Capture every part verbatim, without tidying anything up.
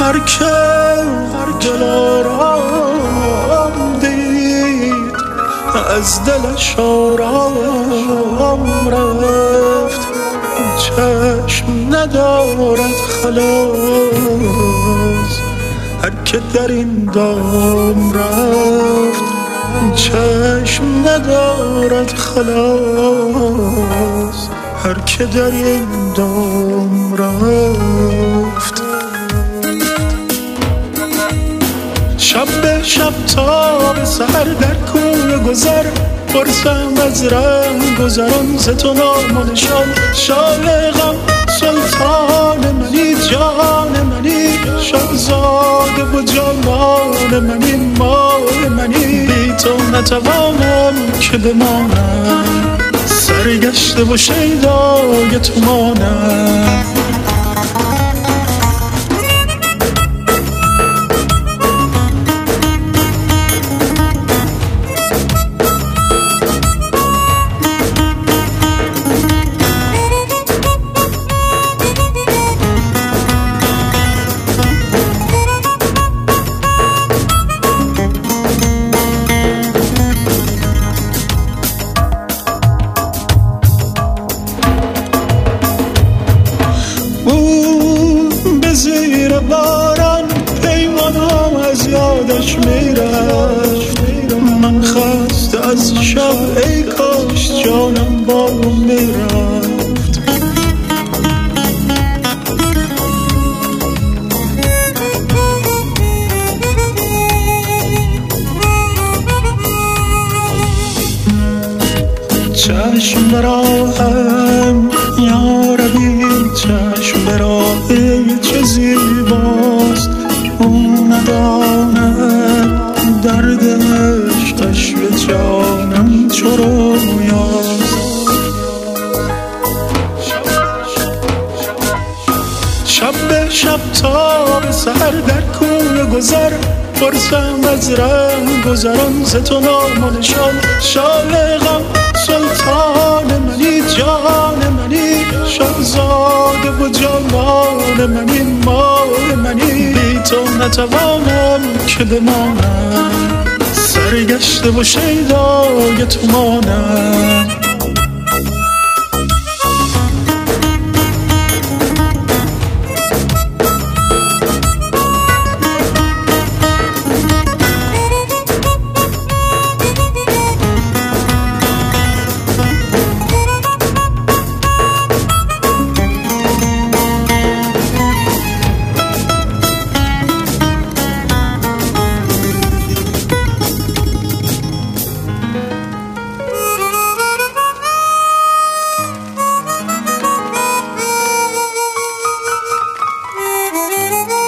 هر که دلارام دید از دلش آرام رفت. چشم ندارد خلاص هر که در این دام رفت. چشم ندارد خلاص هر که در این دام رفت. شب به شب تا به سحر در کوی گذر پرسم از رنگ گذران ز تو نام و نشان. شاه غم سلطان منی، جان منی، شاهزاده و جانان منی، ماه منی. بی تو نتوانم که بمانم، سرگشته و شیدای تو مانم. زیر باران پیمانم از یادش میرفت. من خسته از شب ای کاش جانم با او میرفت. چشم براهم یاربی، چشم براهی چه زیباست. او نداند درد عشقش به جانم چو رویاست. شب به شب تا به سحر در کوی گذر پرسم از رنگ گذران ز تو نام و نشان. شاه غم سلطان منی، جان منی، شاهزاده و جانان منی، ماه منی. بی تو نتوانم که بمانم، سرگشته و شیدای تو مانم.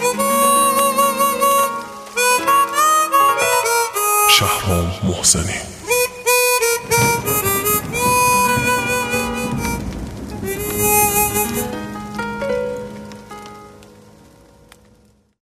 شهرام محسنی.